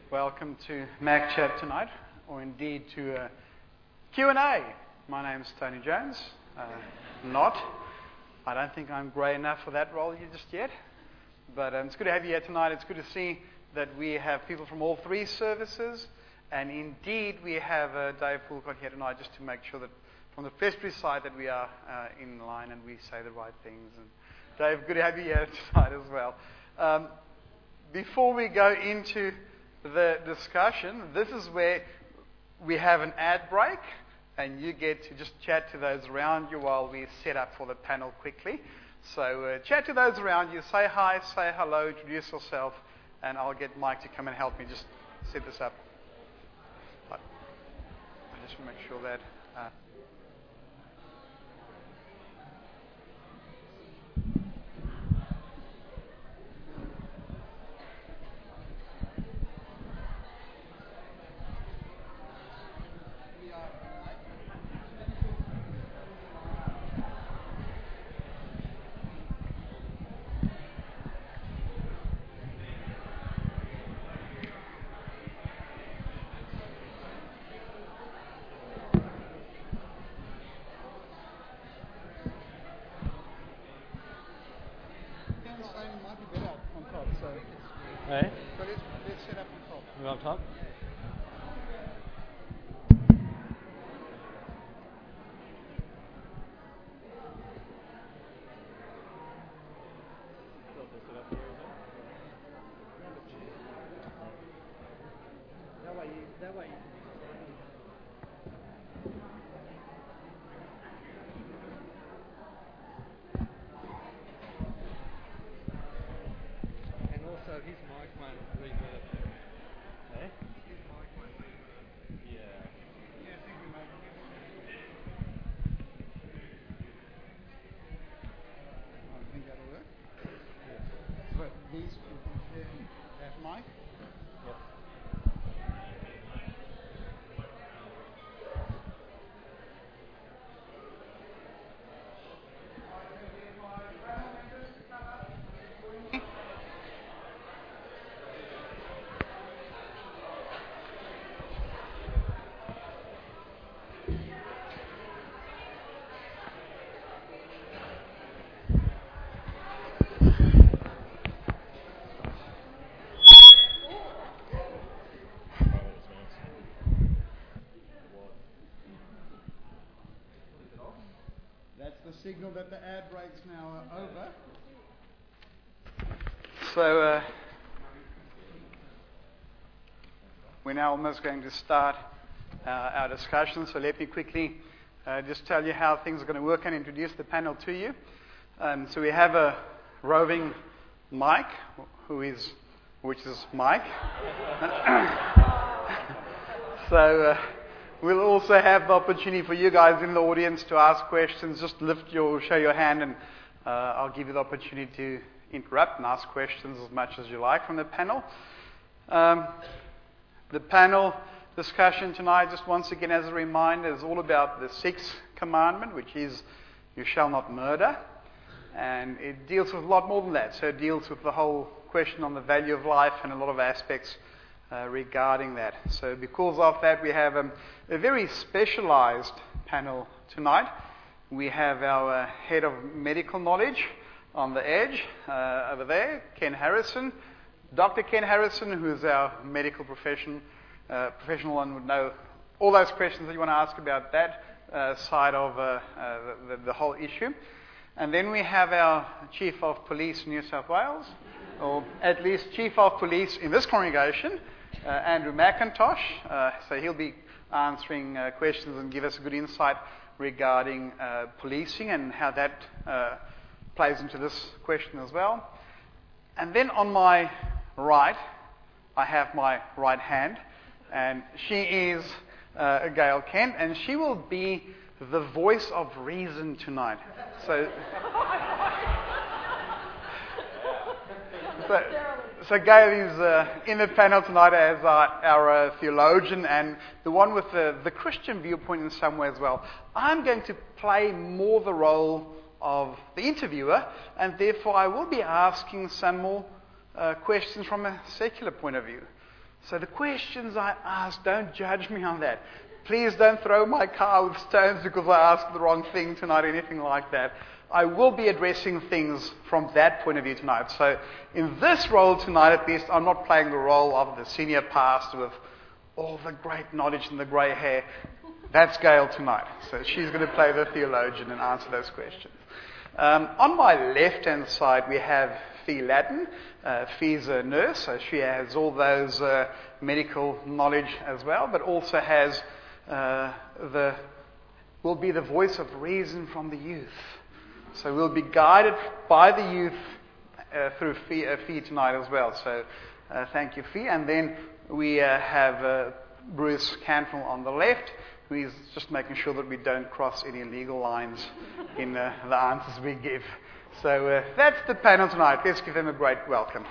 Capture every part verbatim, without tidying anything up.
Welcome to Mac Chat tonight, or indeed to uh, Q and A. My name's Tony Jones. Uh, not. I don't think I'm grey enough for that role just yet. But um, it's good to have you here tonight. It's good to see that we have people from all three services. And indeed, we have uh, Dave Fulcott here tonight just to make sure that from the vestry side that we are uh, in line and we say the right things. And Dave, good to have you here tonight as well. Um, before we go into the discussion, this is where we have an ad break, and you get to just chat to those around you while we set up for the panel quickly. So uh, chat to those around you, say hi, say hello, introduce yourself, and I'll get Mike to come and help me just set this up. I just want to make sure that... Uh, Hey? So let's, let's set up on top. You on top? That way you, that way you. And also his mic won't reverb. Hey? His mic won't reverb. Yeah. Yeah, I think we might. I think that'll work. Yes. But these people here, that mic. Yep. That's the signal that the ad breaks now are over. So uh, we're now almost going to start uh, our discussion. So let me quickly uh, just tell you how things are going to work and introduce the panel to you. Um, so we have a roving Mike, who is, which is Mike. so. Uh, We'll also have the opportunity for you guys in the audience to ask questions. Just lift your, show your hand, and uh, I'll give you the opportunity to interrupt and ask questions as much as you like from the panel. Um, the panel discussion tonight, just once again as a reminder, is all about the sixth commandment, which is you shall not murder. And it deals with a lot more than that. So it deals with the whole question on the value of life and a lot of aspects Uh, regarding that. So because of that, we have um, a very specialized panel tonight. We have our uh, head of medical knowledge on the edge uh, over there, Ken Harrison. Doctor Ken Harrison, who is our medical profession, uh, professional and would know all those questions that you want to ask about that uh, side of uh, uh, the, the whole issue. And then we have our Chief of Police in New South Wales, or at least Chief of Police in this congregation, Uh, Andrew McIntosh. Uh, so he'll be answering uh, questions and give us a good insight regarding uh, policing and how that uh, plays into this question as well. And then on my right, I have my right hand, and she is uh, Gail Kent, and she will be the voice of reason tonight. So, so So Gail is uh, in the panel tonight as our, our uh, theologian and the one with the, the Christian viewpoint in some way as well. I'm going to play more the role of the interviewer, and therefore I will be asking some more uh, questions from a secular point of view. So the questions I ask, don't judge me on that. Please don't throw my car with stones because I asked the wrong thing tonight, anything like that. I will be addressing things from that point of view tonight. So in this role tonight, at least, I'm not playing the role of the senior pastor with all the great knowledge and the grey hair. That's Gail tonight. So she's going to play the theologian and answer those questions. Um, on my left-hand side, we have Fee Latin. Uh, Fee's a nurse, so she has all those uh, medical knowledge as well, but also has uh, the will be the voice of reason from the youth. So we'll be guided by the youth uh, through Fee, uh, Fee tonight as well. So uh, thank you, Fee. And then we uh, have uh, Bruce Canfield on the left, who is just making sure that we don't cross any legal lines in uh, the answers we give. So uh, that's the panel tonight. Let's give them a great welcome.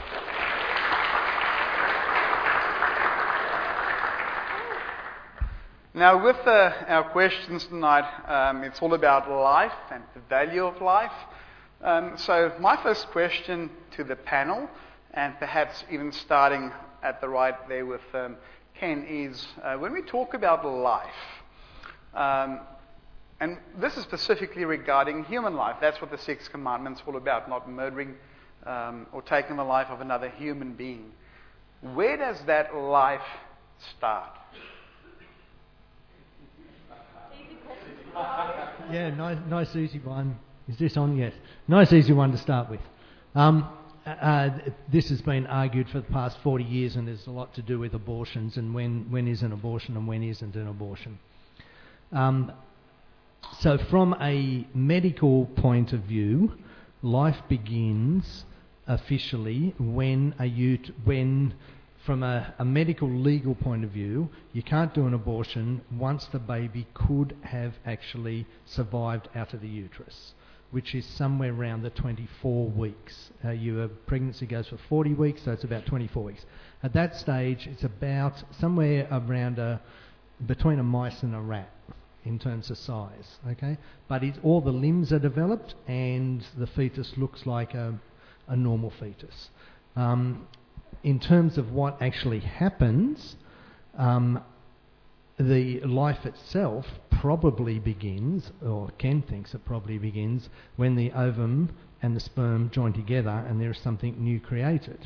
Now, with uh, our questions tonight, um, it's all about life and the value of life. Um, so my first question to the panel, and perhaps even starting at the right there with um, Ken, is uh, when we talk about life, um, and this is specifically regarding human life. That's what the Sixth Commandment's all about, not murdering um, or taking the life of another human being. Where does that life start? Yeah, nice, nice easy one. Is this on? Yes. Nice easy one to start with. Um, uh, this has been argued for the past forty years, and there's a lot to do with abortions and when, when is an abortion and when isn't an abortion. Um, so from a medical point of view, life begins officially when a ut- when from a, a medical legal point of view, you can't do an abortion once the baby could have actually survived out of the uterus, which is somewhere around the twenty-four weeks. Uh, your pregnancy goes for forty weeks, so it's about twenty-four weeks. At that stage, it's about somewhere around a, between a mice and a rat in terms of size, okay? But it's, all the limbs are developed and the fetus looks like a, a normal fetus. Um, In terms of what actually happens, um, the life itself probably begins, or Ken thinks it probably begins, when the ovum and the sperm join together and there is something new created.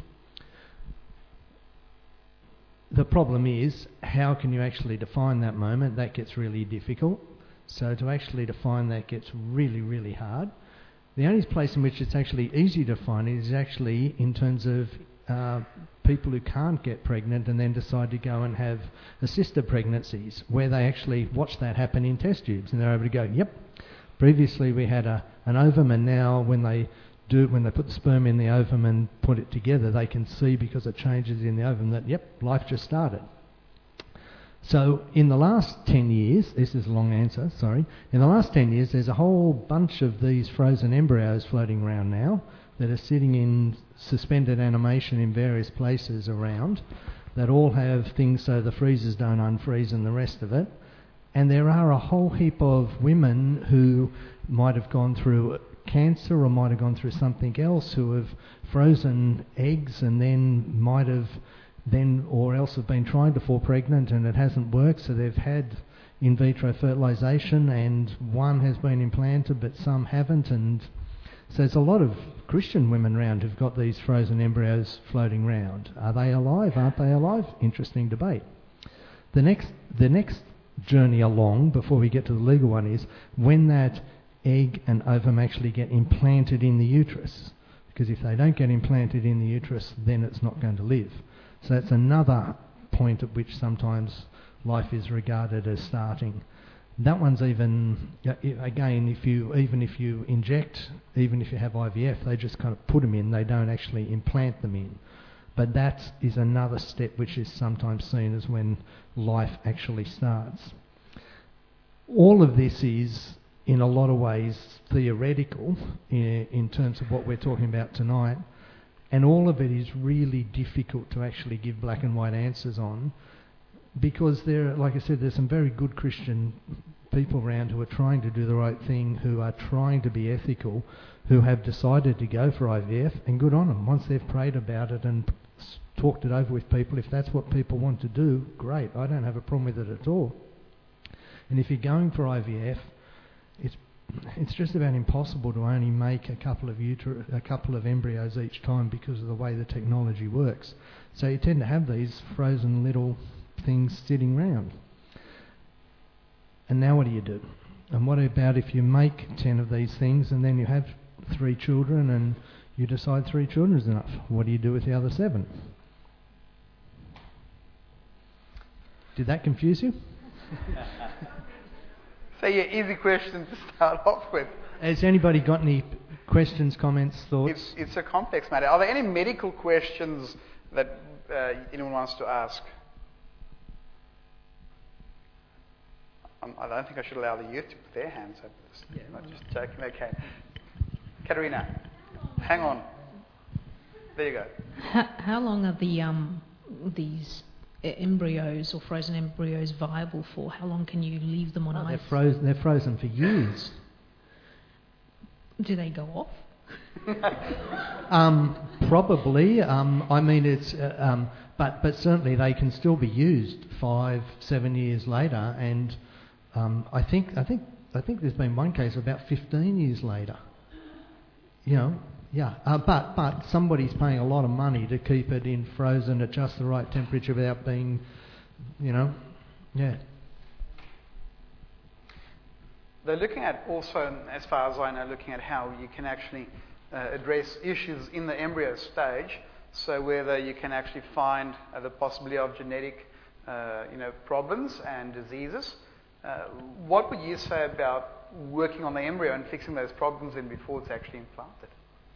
The problem is, how can you actually define that moment? That gets really difficult. So to actually define that gets really, really hard. The only place in which it's actually easy to define it is actually in terms of Uh, people who can't get pregnant and then decide to go and have assisted pregnancies, where they actually watch that happen in test tubes and they're able to go, yep, previously we had a, an ovum, and now when they do when they put the sperm in the ovum and put it together, they can see, because it changes in the ovum, that yep, life just started. So in the last ten years, this is a long answer, sorry, in the last ten years there's a whole bunch of these frozen embryos floating around now that are sitting in suspended animation in various places around, that all have things so the freezers don't unfreeze and the rest of it. And there are a whole heap of women who might have gone through cancer or might have gone through something else, who have frozen eggs and then might have then or else have been trying to fall pregnant and it hasn't worked, so they've had in vitro fertilisation and one has been implanted but some haven't. And so there's a lot of Christian women around who've got these frozen embryos floating around. Are they alive? Aren't they alive? Interesting debate. The next, the next journey along, before we get to the legal one, is when that egg and ovum actually get implanted in the uterus. Because if they don't get implanted in the uterus, then it's not going to live. So that's another point at which sometimes life is regarded as starting. That one's even, again, if you even if you inject, even if you have I V F, they just kind of put them in, they don't actually implant them in. But that is another step which is sometimes seen as when life actually starts. All of this is, in a lot of ways, theoretical in, in terms of what we're talking about tonight, and all of it is really difficult to actually give black and white answers on, because there, like I said, there's some very good Christian people around who are trying to do the right thing, who are trying to be ethical, who have decided to go for I V F, and good on them. Once they've prayed about it and s- talked it over with people. If that's what people want to do, great. I don't have a problem with it at all. And if you're going for I V F, it's it's just about impossible to only make a couple of uter- a couple of embryos each time because of the way the technology works. So you tend to have these frozen little things sitting around. And now what do you do? And what about if you make ten of these things and then you have three children and you decide three children is enough? What do you do with the other seven? Did that confuse you? So yeah, easy question to start off with. Has anybody got any questions, comments, thoughts? It's, it's a complex matter. Are there any medical questions that uh, anyone wants to ask? Um, I don't think I should allow the youth to put their hands up. Yeah, I'm just joking. Okay. Katerina, hang on. There you go. How, how long are the um, these e- embryos or frozen embryos viable for? How long can you leave them on Oh, ice? they're, frozen, they're frozen for years. Do they go off? um, probably. Um, I mean, it's uh, um, but but certainly they can still be used five, seven years later, and um, I think I think I think there's been one case about fifteen years later. You know, yeah. Uh, but but somebody's paying a lot of money to keep it in frozen at just the right temperature without being, you know, yeah. They're looking at also, as far as I know, looking at how you can actually uh, address issues in the embryo stage. So whether you can actually find uh, the possibility of genetic, uh, you know, problems and diseases. Uh, what would you say about working on the embryo and fixing those problems in before it's actually implanted?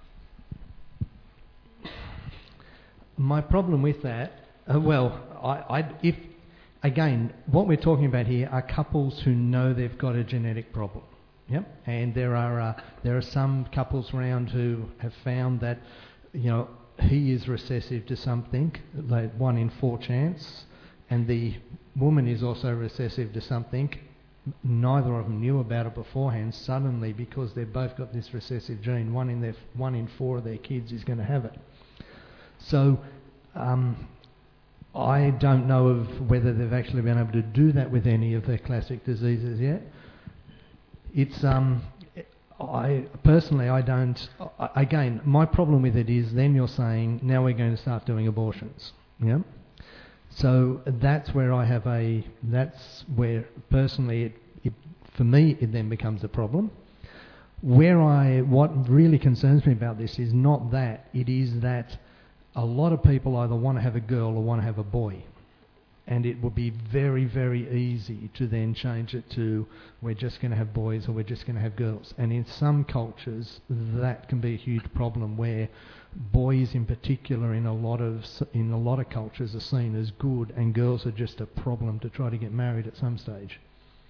My problem with that, uh, well, I, I, if again, what we're talking about here are couples who know they've got a genetic problem. Yep, and there are uh, there are some couples around who have found that, you know, he is recessive to something, like one in four chance, and the woman is also recessive to something. Neither of them knew about it beforehand. Suddenly, because they've both got this recessive gene, one in their one in four of their kids is going to have it. So, um, I don't know of whether they've actually been able to do that with any of their classic diseases yet. It's um, I personally I don't. I, again, my problem with it is then you're saying now we're going to start doing abortions. Yeah. So that's where I have a. That's where personally, it, it, for me, it then becomes a problem. Where I, what really concerns me about this is not that. It is that a lot of people either want to have a girl or want to have a boy, and it would be very, very easy to then change it to we're just going to have boys or we're just going to have girls. And in some cultures, that can be a huge problem where boys in particular in a lot of in a lot of cultures are seen as good, and girls are just a problem to try to get married at some stage.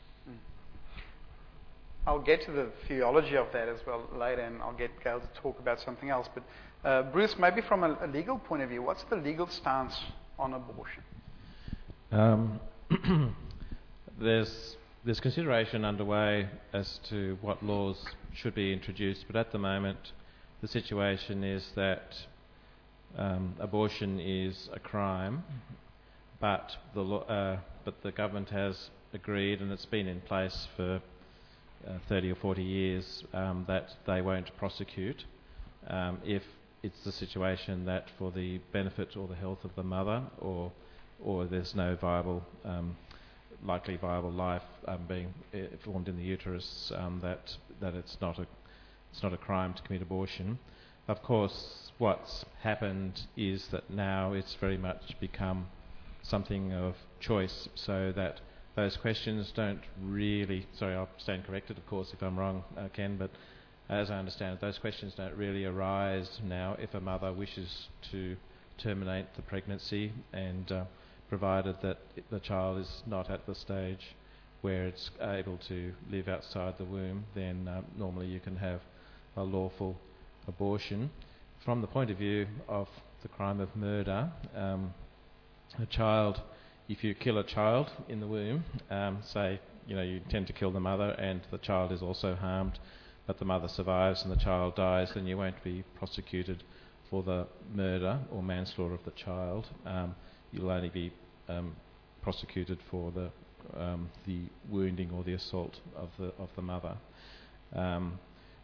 I'll get to the theology of that as well later, and I'll get Gail to talk about something else. But uh, Bruce, maybe from a, a legal point of view, what's the legal stance on abortion? Um, there's there's consideration underway as to what laws should be introduced, but at the moment the situation is that um, abortion is a crime, but the lo- uh, but the government has agreed, and it's been in place for uh, thirty or forty years, um, that they won't prosecute um, if it's the situation that for the benefit or the health of the mother, or or there's no viable, um, likely viable life um, being uh, formed in the uterus, um, that that it's not a it's not a crime to commit abortion. Of course, what's happened is that now it's very much become something of choice, so that those questions don't really, sorry, I'll stand corrected, of course, if I'm wrong, uh, Ken, but as I understand it, those questions don't really arise now if a mother wishes to terminate the pregnancy, and uh, provided that the child is not at the stage where it's able to live outside the womb, then uh, normally you can have a lawful abortion. From the point of view of the crime of murder, um, a child, if you kill a child in the womb, um, say, you know, you intend to kill the mother and the child is also harmed, but the mother survives and the child dies, then you won't be prosecuted for the murder or manslaughter of the child, um, you'll only be um, prosecuted for the um, the wounding or the assault of the of the mother. Um,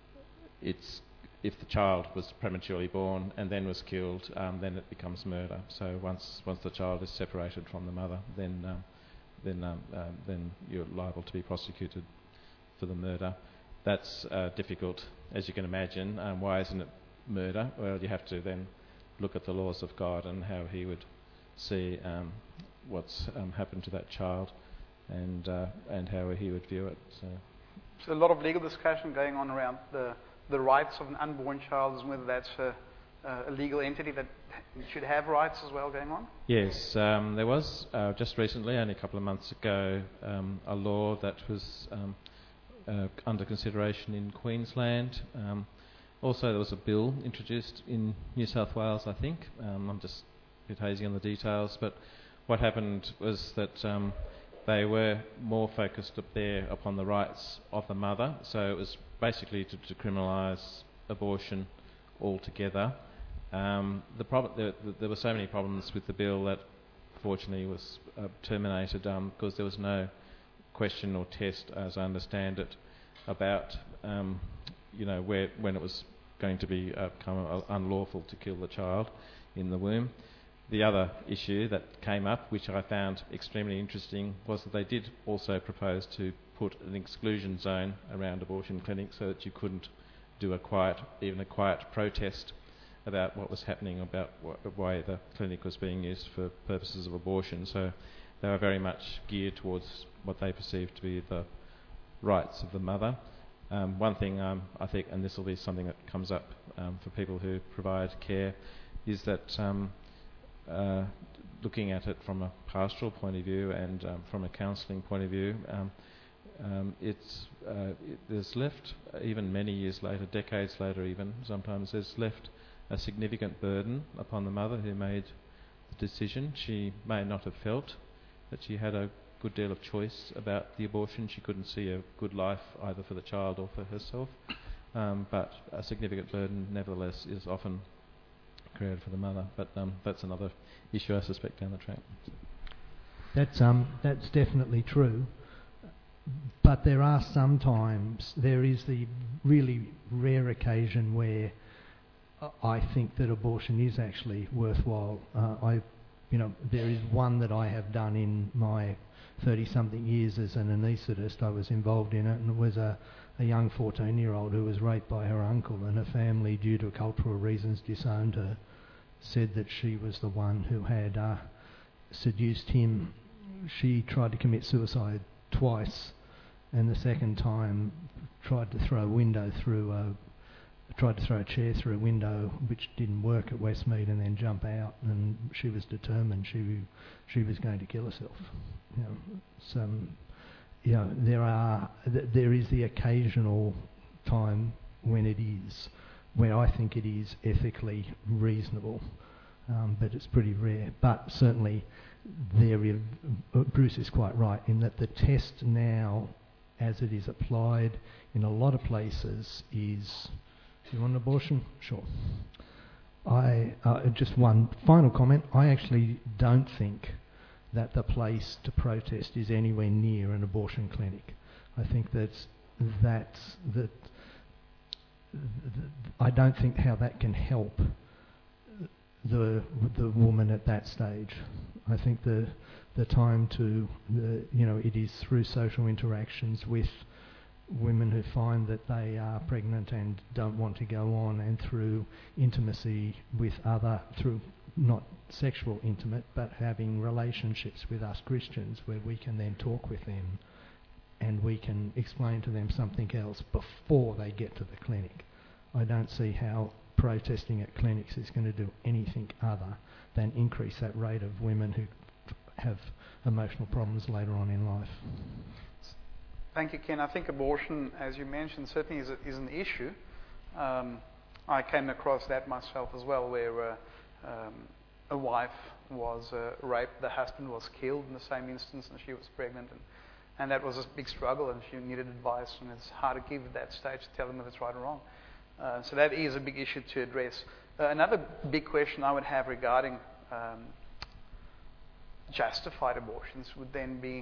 it's if the child was prematurely born and then was killed, um, then it becomes murder. So once once the child is separated from the mother, then um, then um, um, then you're liable to be prosecuted for the murder. That's uh, difficult, as you can imagine. Um, why isn't it murder? Well, you have to then look at the laws of God and how He would see um, what's um, happened to that child, and uh, and how He would view it. So. So a lot of legal discussion going on around the the rights of an unborn child, and whether that's a, a legal entity that should have rights as well going on? Yes, um, there was uh, just recently, only a couple of months ago, um, a law that was um, uh, under consideration in Queensland. Um, also, there was a bill introduced in New South Wales, I think. Um, I'm just a bit hazy on the details, but what happened was that um, they were more focused up there upon the rights of the mother, so it was basically to, to criminalise abortion altogether. Um, the prob- the, the, there were so many problems with the bill that fortunately was uh, terminated um, because there was no question or test, as I understand it, about um, you know where when it was going to be uh, become unlawful to kill the child in the womb. The other issue that came up, which I found extremely interesting, was that they did also propose to put an exclusion zone around abortion clinics so that you couldn't do a quiet, even a quiet protest about what was happening, about wh- why the clinic was being used for purposes of abortion. So they were very much geared towards what they perceived to be the rights of the mother. Um, one thing um, I think, and this will be something that comes up um, for people who provide care, is that um, uh, looking at it from a pastoral point of view and um, from a counselling point of view, um, um, it's uh, it, there's left, even many years later, decades later even, sometimes there's left a significant burden upon the mother who made the decision. She may not have felt that she had a good deal of choice about the abortion. She couldn't see a good life either for the child or for herself, um, but a significant burden nevertheless is often created for the mother. But um, that's another issue, I suspect, down the track. That's um that's definitely true. But there are sometimes, there is the really rare occasion where I think that abortion is actually worthwhile. Uh, I, you know, there is one that I have done in my thirty-something years as an anaesthetist. I was involved in it, and it was a, a young fourteen-year-old who was raped by her uncle, and her family, due to cultural reasons, disowned her, said that she was the one who had uh, seduced him. She tried to commit suicide twice, and the second time tried to throw a window through a tried to throw a chair through a window, which didn't work at Westmead, and then jump out. And she was determined she she was going to kill herself. You know, so you know there are th- there is the occasional time when it is, where I think it is ethically reasonable, um, but it's pretty rare. But certainly, there is, Bruce is quite right in that the test now, as it is applied in a lot of places, is. Do you want an abortion? Sure. I uh, just one final comment. I actually don't think that the place to protest is anywhere near an abortion clinic. I think that's that's that. Th- I don't think how that can help the the woman at that stage. I think the the time to the you know it is through social interactions with women who find that they are pregnant and don't want to go on, and through intimacy with other, through not sexual intimate, but having relationships with us Christians, where we can then talk with them and we can explain to them something else before they get to the clinic. I don't see how protesting at clinics is going to do anything other than increase that rate of women who have emotional problems later on in life. Thank you, Ken. I think abortion, as you mentioned, certainly is, a, is an issue. Um, I came across that myself as well, where uh, um, a wife was uh, raped, the husband was killed in the same instance, and she was pregnant, and, and that was a big struggle, and she needed advice, and it's hard to give at that stage to tell them if it's right or wrong. Uh, so that is a big issue to address. Uh, another big question I would have regarding um, justified abortions would then be,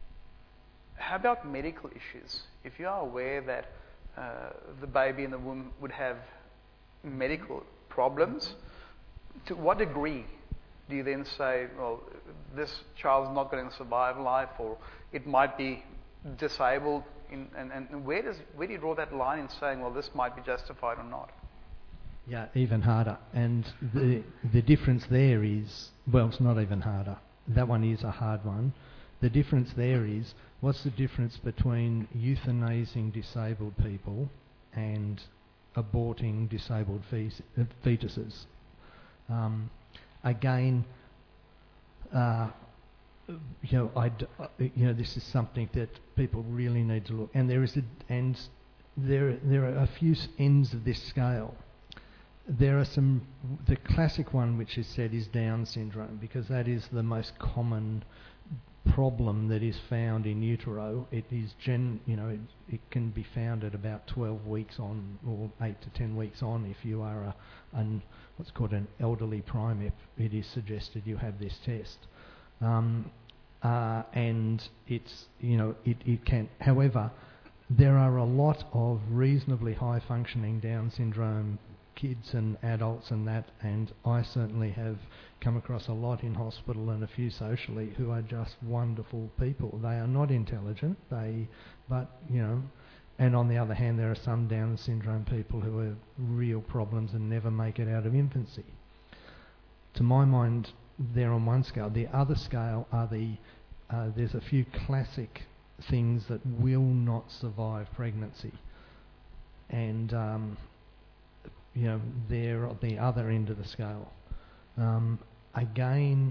how about medical issues? If you are aware that uh, the baby in the womb would have medical problems, to what degree do you then say, well, this child is not going to survive life, or it might be disabled, in, and, and where does where do you draw that line in saying, well, this might be justified or not? Yeah, even harder. And the the difference there is, well, it's not even harder. That one is a hard one. The difference there is, what's the difference between euthanizing disabled people and aborting disabled fetus, uh, fetuses? Um, again, uh, you know, I'd, uh, you know, this is something that people really need to look. And there is a, and there there are a few ends of this scale. There are some. The classic one, which is said, is Down syndrome, because that is the most common problem that is found in utero. It is gen, you know, it, it can be found at about twelve weeks on, or eight to ten weeks on. If you are a, an what's called an elderly primate, it is suggested you have this test, um, uh, and it's, you know, it, it can. However, there are a lot of reasonably high functioning Down syndrome kids and adults and that, and I certainly have come across a lot in hospital and a few socially who are just wonderful people. They are not intelligent, they, but, you know, and on the other hand, there are some Down syndrome people who have real problems and never make it out of infancy. To my mind, they're on one scale. The other scale are the, uh, there's a few classic things that will not survive pregnancy. And, um, you know, they're at the other end of the scale. Um, again,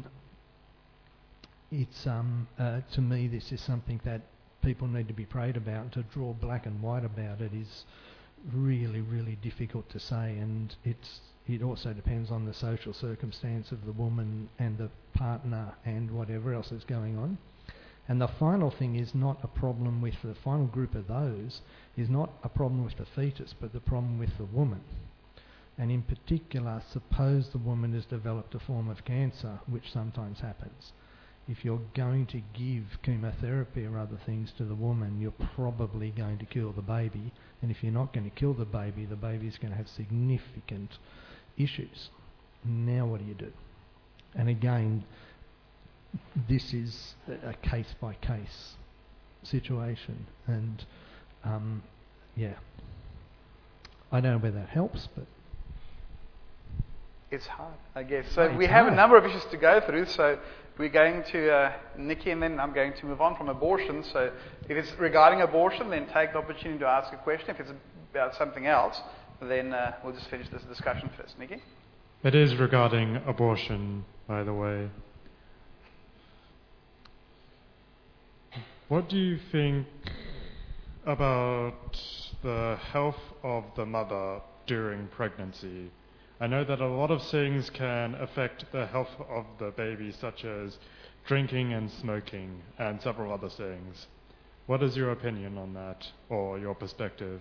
it's um, uh, to me, this is something that people need to be prayed about. To draw black and white about it is really, really difficult to say, and it's it also depends on the social circumstance of the woman and the partner and whatever else is going on. And the final thing is not a problem with the final group of those, is not a problem with the fetus, but the problem with the woman. And in particular, suppose the woman has developed a form of cancer, which sometimes happens. If you're going to give chemotherapy or other things to the woman, you're probably going to kill the baby. And if you're not going to kill the baby, the baby's going to have significant issues. Now what do you do? And again, this is a case-by-case situation. And, um, yeah. I don't know whether that helps, but... It's hard, I guess. So It's we have hard. a number of issues to go through. So we're going to uh, Nikki, and then I'm going to move on from abortion. So if it's regarding abortion, then take the opportunity to ask a question. If it's about something else, then uh, we'll just finish this discussion first. Nikki? It is regarding abortion, by the way. What do you think about the health of the mother during pregnancy? I know that a lot of things can affect the health of the baby, such as drinking and smoking and several other things. What is your opinion on that, or your perspective?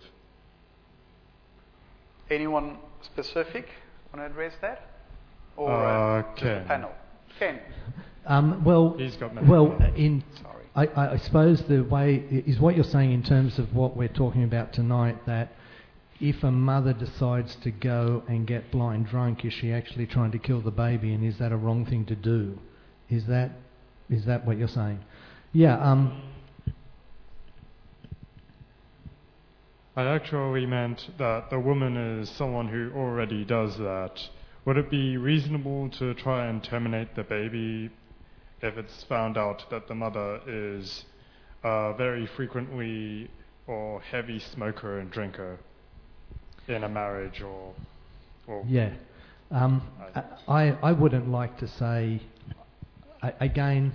Anyone specific want to address that? Or Uh, uh, just the Ken. panel? Ken? Um, well, He's got many well, more. in Sorry. I, I suppose the way is what you're saying in terms of what we're talking about tonight, that if a mother decides to go and get blind drunk, is she actually trying to kill the baby, and is that a wrong thing to do? Is that is that what you're saying? Yeah. Um, I actually meant that the woman is someone who already does that. Would it be reasonable to try and terminate the baby if it's found out that the mother is a very frequently or heavy smoker and drinker in a marriage or... or yeah. Um, I I wouldn't like to say. I, again.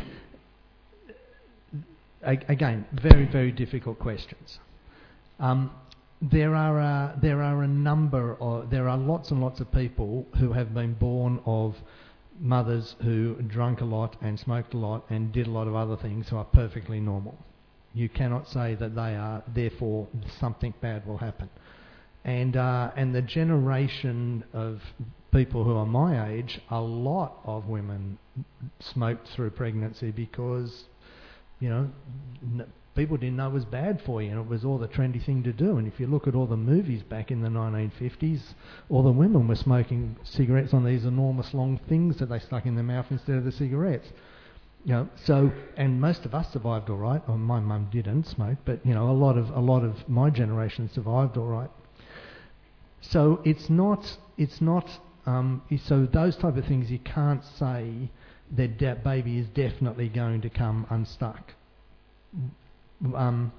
Again, very very difficult questions. Um, there are a, there are a number of there are lots and lots of people who have been born of mothers who drank a lot and smoked a lot and did a lot of other things who are perfectly normal. You cannot say that they are, therefore something bad will happen. And uh, and the generation of people who are my age, a lot of women smoked through pregnancy because, you know, n- people didn't know it was bad for you, and it was all the trendy thing to do. And if you look at all the movies back in the nineteen fifties, all the women were smoking cigarettes on these enormous long things that they stuck in their mouth instead of the cigarettes. You know, so, and most of us survived all right. Well, my mum didn't smoke, but you know, a lot of a lot of my generation survived all right. So it's not, it's not. Um, so those type of things, you can't say that that baby is definitely going to come unstuck. Um,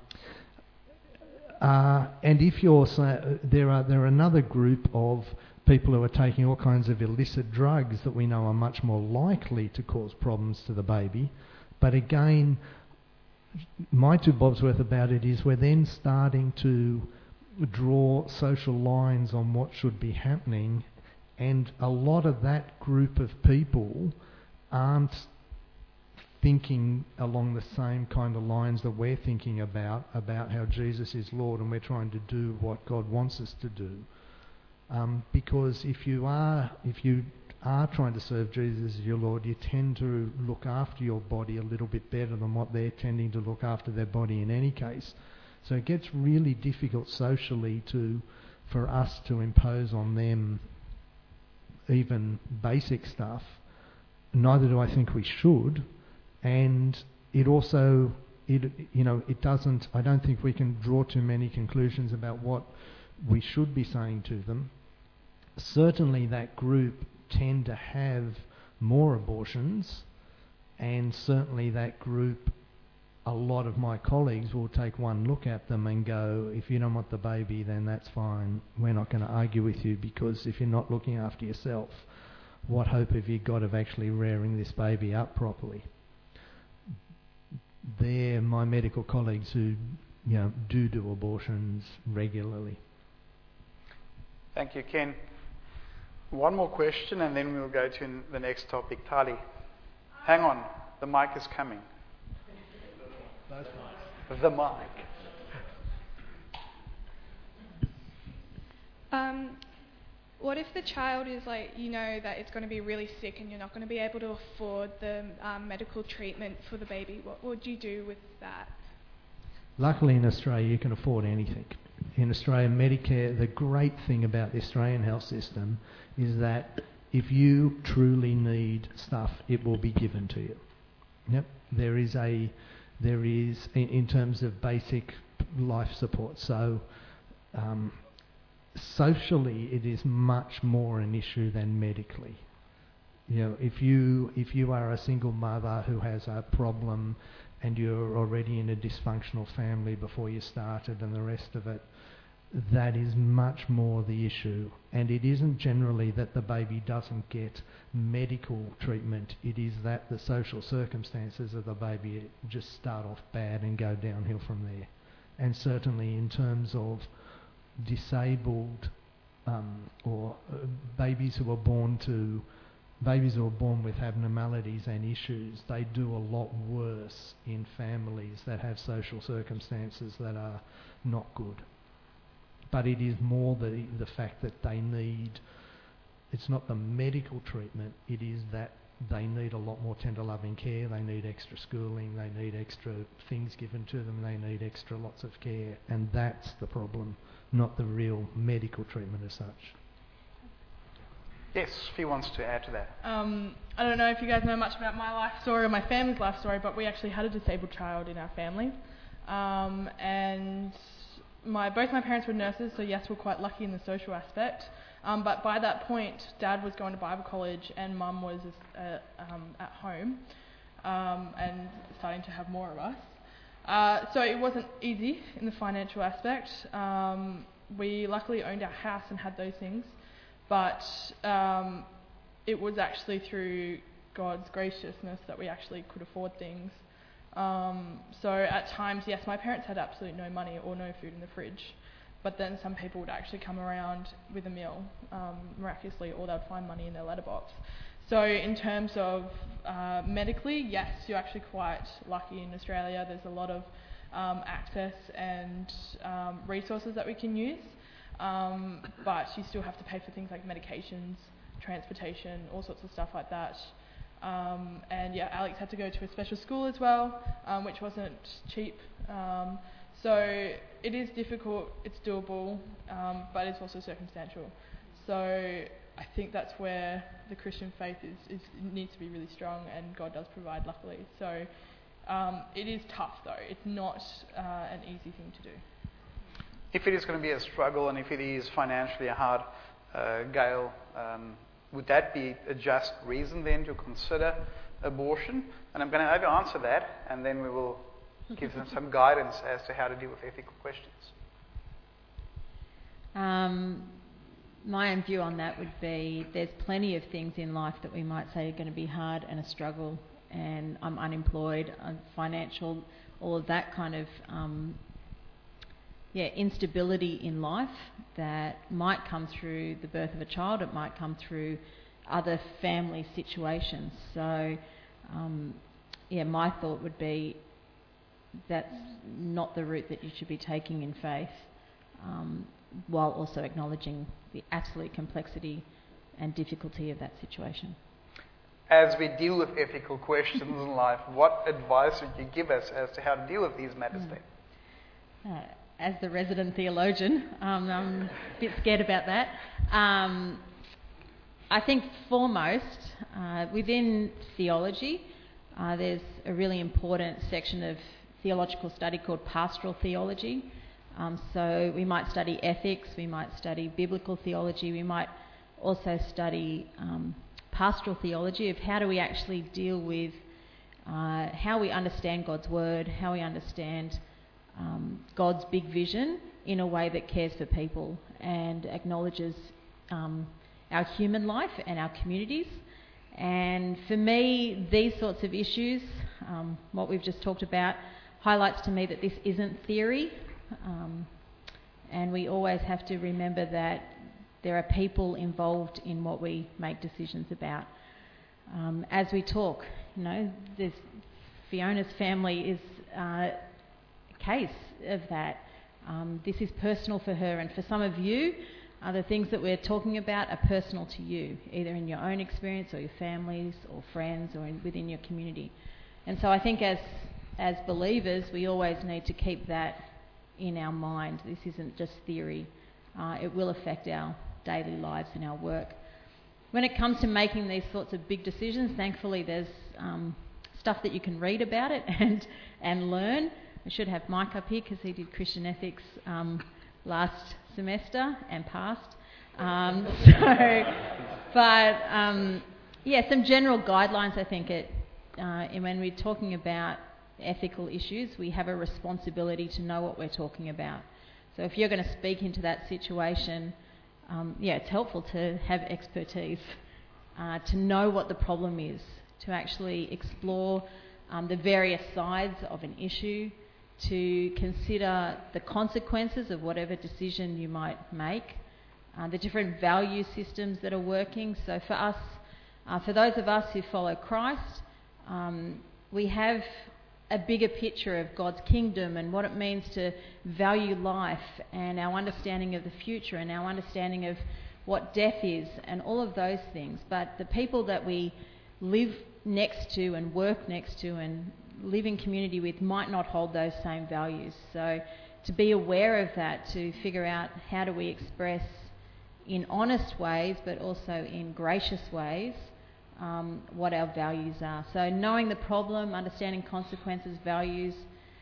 uh, and if you're uh, there are there are another group of people who are taking all kinds of illicit drugs that we know are much more likely to cause problems to the baby. But again, my two bobs worth about it is we're then starting to draw social lines on what should be happening, and a lot of that group of people aren't thinking along the same kind of lines that we're thinking about, about how Jesus is Lord and we're trying to do what God wants us to do. Um, because if you are if you are trying to serve Jesus as your Lord, you tend to look after your body a little bit better than what they're tending to look after their body in any case. So it gets really difficult socially to for us to impose on them even basic stuff. Neither do I think we should. And it also, it you know, it doesn't, I don't think we can draw too many conclusions about what we should be saying to them. Certainly that group tend to have more abortions, and certainly that group, a lot of my colleagues will take one look at them and go, if you don't want the baby, then that's fine. We're not going to argue with you, because if you're not looking after yourself, what hope have you got of actually rearing this baby up properly? They're my medical colleagues who, you know, do do abortions regularly. Thank you, Ken. One more question and then we'll go to the next topic. Tali, hang on, the mic is coming. The mic. Um, what if the child is like, you know, that it's going to be really sick and you're not going to be able to afford the um, medical treatment for the baby? What would you do with that? Luckily in Australia you can afford anything. In Australia, Medicare, the great thing about the Australian health system is that if you truly need stuff, it will be given to you. Yep, there is a, there is in, in terms of basic life support. So, um, socially, it is much more an issue than medically. You know, if you if you are a single mother who has a problem and you're already in a dysfunctional family before you started and the rest of it, that is much more the issue. And it isn't generally that the baby doesn't get medical treatment, it is that the social circumstances of the baby just start off bad and go downhill from there. And certainly in terms of disabled um, or uh, babies who are born to Babies who are born with abnormalities and issues, they do a lot worse in families that have social circumstances that are not good. But it is more the, the fact that they need, it's not the medical treatment, it is that they need a lot more tender loving care, they need extra schooling, they need extra things given to them, they need extra lots of care, and that's the problem, not the real medical treatment as such. Yes, if he wants to add to that. Um, I don't know if you guys know much about my life story or my family's life story, but we actually had a disabled child in our family. Um, and my both my parents were nurses, so yes, we're quite lucky in the social aspect. Um, but by that point, Dad was going to Bible college and Mum was uh, um, at home um, and starting to have more of us. Uh, so it wasn't easy in the financial aspect. Um, we luckily owned our house and had those things. But um, it was actually through God's graciousness that we actually could afford things. Um, so at times, yes, my parents had absolutely no money or no food in the fridge. But then some people would actually come around with a meal, um, miraculously, or they'd find money in their letterbox. So in terms of uh, medically, yes, you're actually quite lucky in Australia. There's a lot of um, access and um, resources that we can use. Um, but you still have to pay for things like medications, transportation, all sorts of stuff like that. Um, and yeah, Alex had to go to a special school as well, um, which wasn't cheap. Um, so it is difficult, it's doable, um, but it's also circumstantial. So I think that's where the Christian faith is, is needs to be really strong, and God does provide, luckily. So um, it is tough, though. It's not uh, an easy thing to do. If it is going to be a struggle and if it is financially hard, uh, Gail, um, would that be a just reason then to consider abortion? And I'm going to have you answer that, and then we will give them some guidance as to how to deal with ethical questions. Um, my own view on that would be there's plenty of things in life that we might say are going to be hard and a struggle, and I'm unemployed, I'm financial, all of that kind of um, yeah, instability in life that might come through the birth of a child, it might come through other family situations. So, um, yeah, my thought would be that's not the route that you should be taking in faith, um, while also acknowledging the absolute complexity and difficulty of that situation. As we deal with ethical questions in life, what advice would you give us as to how to deal with these matters then? Uh, as the resident theologian, um, I'm a bit scared about that. Um, I think foremost, uh, within theology, uh, there's a really important section of theological study called pastoral theology. Um, so we might study ethics, we might study biblical theology, we might also study um, pastoral theology of how do we actually deal with uh, how we understand God's word, how we understand um, God's big vision in a way that cares for people and acknowledges um, our human life and our communities. And for me, these sorts of issues, um, what we've just talked about, highlights to me that this isn't theory. Um, and we always have to remember that there are people involved in what we make decisions about. Um, as we talk, you know, this Fiona's family is uh, a case of that. Um, this is personal for her, and for some of you, uh, the things that we're talking about are personal to you, either in your own experience or your families or friends or in, within your community. And so I think as as believers, we always need to keep that in our mind. This isn't just theory. Uh, it will affect our daily lives and our work. When it comes to making these sorts of big decisions, thankfully there's um, stuff that you can read about it and and learn. I should have Mike up here because he did Christian ethics um, last semester and passed. Um, so, but um, yeah, some general guidelines. I think it, uh, and when we're talking about ethical issues, we have a responsibility to know what we're talking about. So if you're going to speak into that situation, um, yeah, it's helpful to have expertise, uh, to know what the problem is, to actually explore um, the various sides of an issue, to consider the consequences of whatever decision you might make, uh, the different value systems that are working. So for us, uh, for those of us who follow Christ, um, we have a bigger picture of God's kingdom and what it means to value life and our understanding of the future and our understanding of what death is and all of those things. But the people that we live next to and work next to and live in community with might not hold those same values. So to be aware of that, to figure out how do we express in honest ways but also in gracious ways Um, what our values are. So knowing the problem, understanding consequences, values,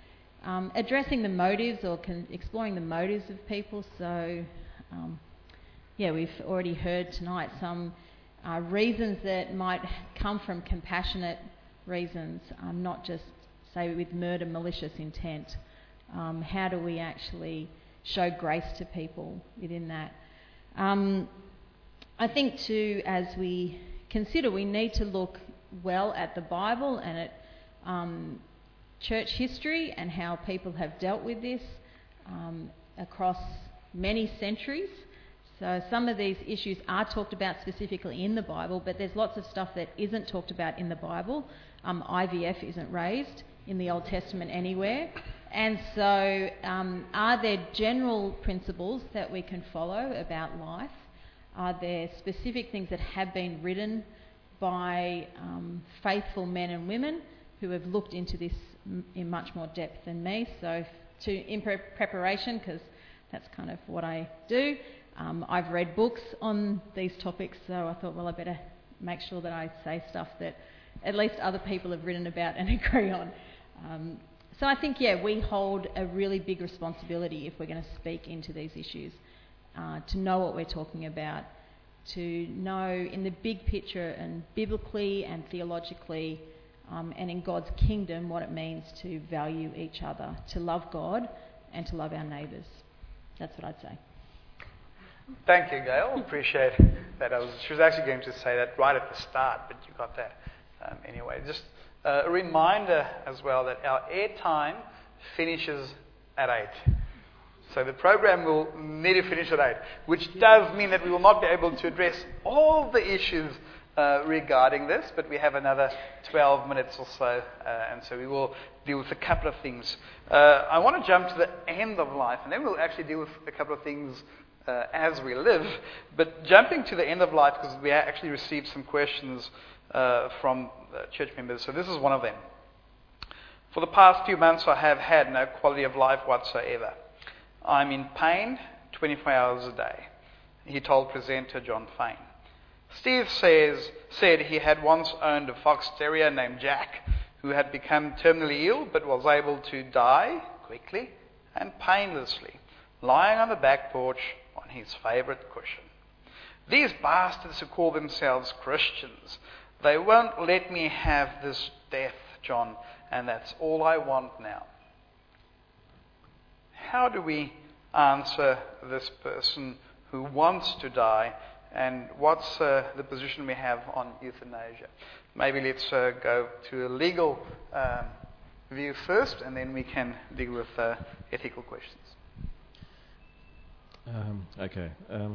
um, addressing the motives or con- exploring the motives of people. So um, yeah, we've already heard tonight some uh, reasons that might come from compassionate reasons, um, not just say with murder, malicious intent. Um, how do we actually show grace to people within that? Um, I think too, as we consider, we need to look well at the Bible and at um, church history and how people have dealt with this um, across many centuries. So some of these issues are talked about specifically in the Bible, but there's lots of stuff that isn't talked about in the Bible. Um, I V F isn't raised in the Old Testament anywhere, And so, um, are there general principles that we can follow about life? Are there specific things that have been written by um, faithful men and women who have looked into this m- in much more depth than me? So, to in pre- preparation, because that's kind of what I do, um, I've read books on these topics, so I thought, well, I better make sure that I say stuff that at least other people have written about and agree on. Um, so I think, yeah, we hold a really big responsibility if we're going to speak into these issues, uh, to know what we're talking about, to know in the big picture and biblically and theologically um, and in God's kingdom what it means to value each other, to love God and to love our neighbours. That's what I'd say. Thank you, Gail. Appreciate that. I was, she was actually going to say that right at the start, but you got that um, anyway. Just uh, a reminder as well that our airtime finishes at eight. So the program will need to finish at eight, which does mean that we will not be able to address all the issues uh, regarding this, but we have another twelve minutes or so, uh, and so we will deal with a couple of things. Uh, I want to jump to the end of life, and then we'll actually deal with a couple of things Uh, as we live. But jumping to the end of life, because we actually received some questions uh, from uh, church members. So this is one of them. For the past few months, I have had no quality of life whatsoever. I'm in pain twenty-four hours a day, he told presenter John Fain. Steve says said he had once owned a fox terrier named Jack, who had become terminally ill but was able to die quickly and painlessly, lying on the back porch on his favourite cushion. These bastards who call themselves Christians, they won't let me have this death, John, and that's all I want now. How do we answer this person who wants to die, and what's uh, the position we have on euthanasia? Maybe let's uh, go to a legal um, view first, and then we can deal with uh, ethical questions. Um, okay. Um,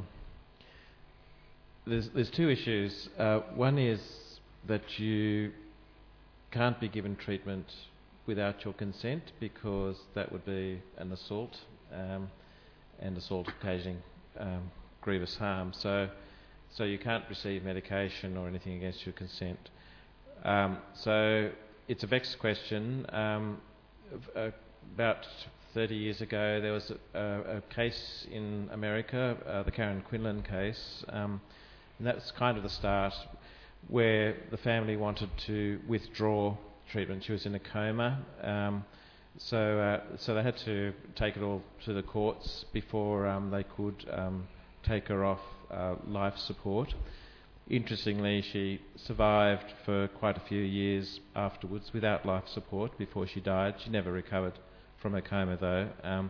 there's there's two issues. Uh, one is that you can't be given treatment without your consent, because that would be an assault, um, and assault occasioning um, grievous harm. So, so you can't receive medication or anything against your consent. Um, so it's a vexed question. Um, uh, about thirty years ago, there was a, a, a case in America, uh, the Karen Quinlan case, um, and that's kind of the start, where the family wanted to withdraw treatment. She was in a coma, um, so uh, so they had to take it all to the courts before um, they could um, take her off uh, life support. Interestingly, she survived for quite a few years afterwards without life support before she died. She never recovered from her coma, though. Um,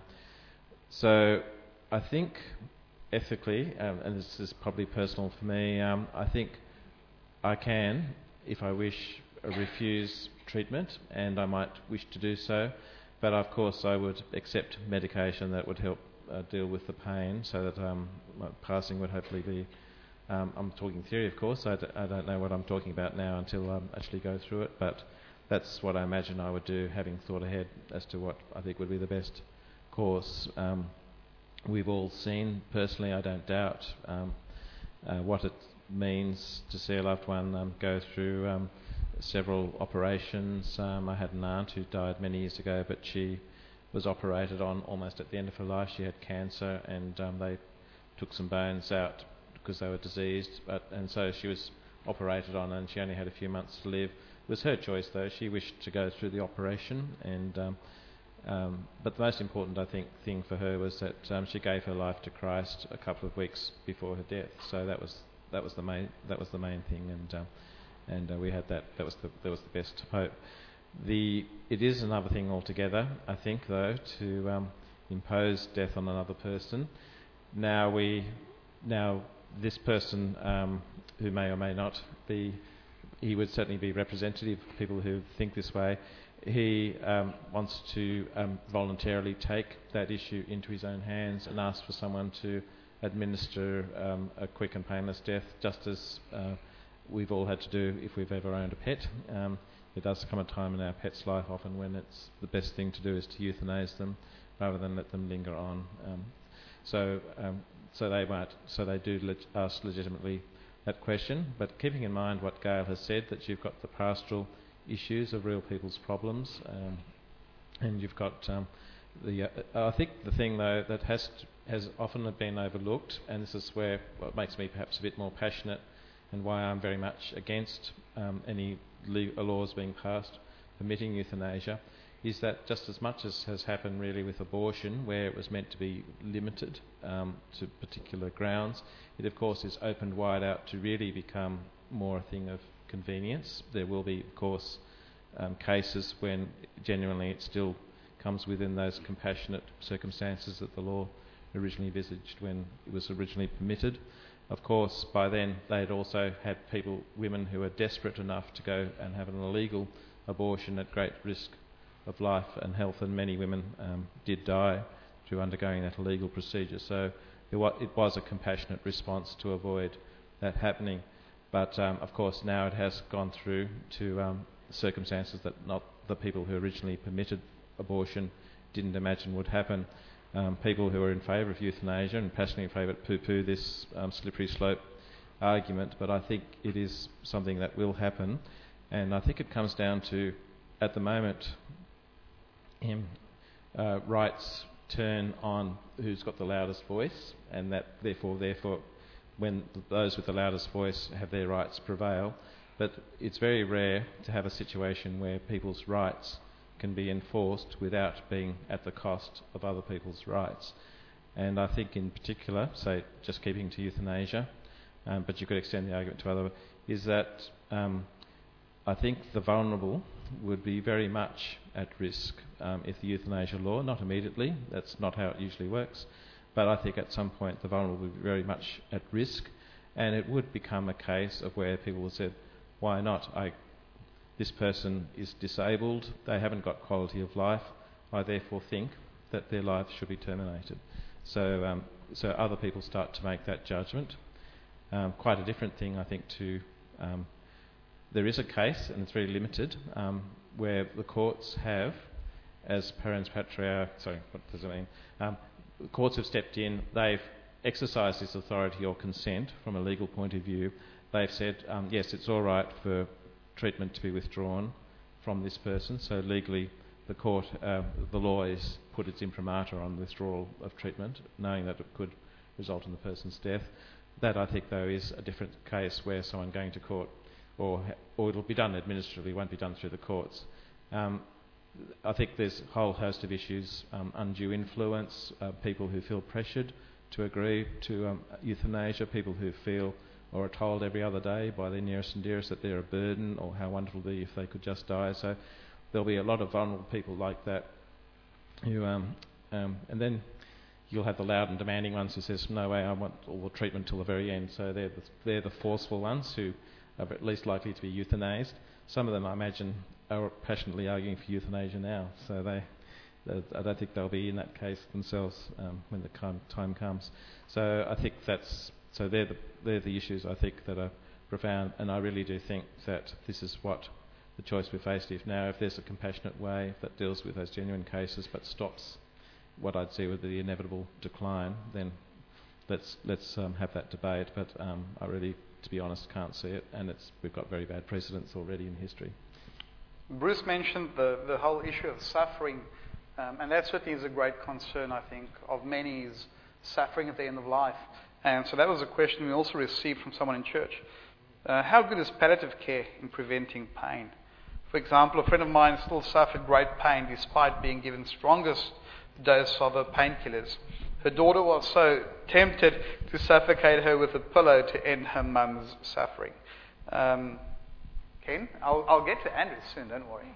so I think ethically, um, and this is probably personal for me, um, I think I can, if I wish, uh, refuse treatment, and I might wish to do so, but of course I would accept medication that would help uh, deal with the pain, so that um, my passing would hopefully be, um, I'm talking theory of course, I, d- I don't know what I'm talking about now until I um, actually go through it, but that's what I imagine I would do, having thought ahead as to what I think would be the best course. Um, we've all seen, personally I don't doubt, um, uh, what it means to see a loved one um, go through um, several operations. Um, I had an aunt who died many years ago, but she was operated on almost at the end of her life. She had cancer, and um, they took some bones out because they were diseased, but, and so she was operated on, and she only had a few months to live. It was her choice, though. She wished to go through the operation, and um, um, but the most important, I think, thing for her was that um, she gave her life to Christ a couple of weeks before her death. So that was that was the main that was the main thing, and um, and uh, we had that. That was the that was the best hope. The it is another thing altogether, I think, though, to um, impose death on another person. Now we now this person um, who may or may not be. He would certainly be representative of people who think this way. He um, wants to um, voluntarily take that issue into his own hands and ask for someone to administer um, a quick and painless death, just as uh, we've all had to do if we've ever owned a pet. Um, there does come a time in our pet's life often when it's the best thing to do is to euthanize them rather than let them linger on. Um, so, um, so they might, so they do leg- ask legitimately that question. But keeping in mind what Gail has said, that you've got the pastoral issues of real people's problems, um, and you've got um, the. Uh, I think the thing though that has to, has often been overlooked, and this is where what makes me perhaps a bit more passionate, and why I'm very much against um, any le- laws being passed permitting euthanasia, is that just as much as has happened really with abortion, where it was meant to be limited um, to particular grounds, it of course is opened wide out to really become more a thing of convenience. There will be, of course, um, cases when genuinely it still comes within those compassionate circumstances that the law originally envisaged when it was originally permitted. Of course, by then they'd also had people, women who were desperate enough to go and have an illegal abortion at great risk of life and health, and many women um, did die through undergoing that illegal procedure. So it, wa- it was a compassionate response to avoid that happening. But um, of course now it has gone through to um, circumstances that not the people who originally permitted abortion didn't imagine would happen. Um, people who are in favour of euthanasia and passionately in favour poo-poo this um, slippery slope argument, but I think it is something that will happen, and I think it comes down to, at the moment, um, uh, rights turn on who's got the loudest voice, and that therefore, therefore, when those with the loudest voice have their rights prevail. But it's very rare to have a situation where people's rights can be enforced without being at the cost of other people's rights. And I think in particular, say just keeping to euthanasia, um, but you could extend the argument to other, is that um, I think the vulnerable would be very much at risk um, if the euthanasia law, not immediately, that's not how it usually works, but I think at some point the vulnerable would be very much at risk, and it would become a case of where people would say, why not? I This person is disabled, they haven't got quality of life, I therefore think that their life should be terminated. So um, so other people start to make that judgment. Um, quite a different thing, I think, to... Um, there is a case, and it's very limited, um, where the courts have, as parens patriae... Sorry, what does it mean? Um, the courts have stepped in, they've exercised this authority or consent from a legal point of view. They've said, um, yes, it's all right for treatment to be withdrawn from this person. So legally, the court, uh, the law is put its imprimatur on withdrawal of treatment, knowing that it could result in the person's death. That, I think, though, is a different case where someone going to court, or or it'll be done administratively, won't be done through the courts. Um, I think there's a whole host of issues, um, undue influence, uh, people who feel pressured to agree to um, euthanasia, people who feel or are told every other day by their nearest and dearest that they're a burden, or how wonderful it would be if they could just die. So there'll be a lot of vulnerable people like that. Who, um, um, and then you'll have the loud and demanding ones who says, no way, I want all the treatment till the very end. So they're the, they're the forceful ones who are at least likely to be euthanized. Some of them, I imagine, are passionately arguing for euthanasia now. So they, they I don't think they'll be in that case themselves um, when the time, time comes. So I think that's... So they're the, they're the issues, I think, that are profound, and I really do think that this is what the choice we're faced with now. If there's a compassionate way that deals with those genuine cases but stops what I'd see with the inevitable decline, then let's let's um, have that debate. But um, I really, to be honest, can't see it, and it's we've got very bad precedents already in history. Bruce mentioned the, the whole issue of suffering, um, and that certainly is a great concern, I think, of many, is suffering at the end of life. And so that was a question we also received from someone in church. Uh, how good is palliative care in preventing pain? For example, a friend of mine still suffered great pain despite being given strongest dose of her painkillers. Her daughter was so tempted to suffocate her with a pillow to end her mum's suffering. Um, Ken, I'll, I'll get to Andrew soon, don't worry.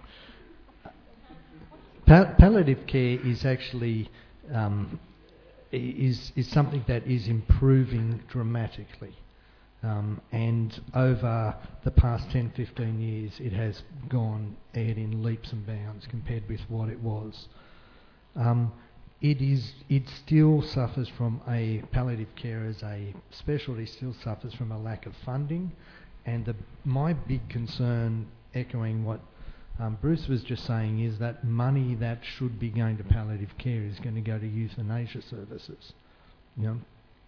Pa- palliative care is actually... Um, is is something that is improving dramatically. Um, and over the past ten, fifteen years, it has gone ahead in leaps and bounds compared with what it was. Um, it is. It still suffers from a palliative care as a specialty. Still suffers from a lack of funding, and the, my big concern, echoing what um, Bruce was just saying is that money that should be going to palliative care is going to go to euthanasia services. You know?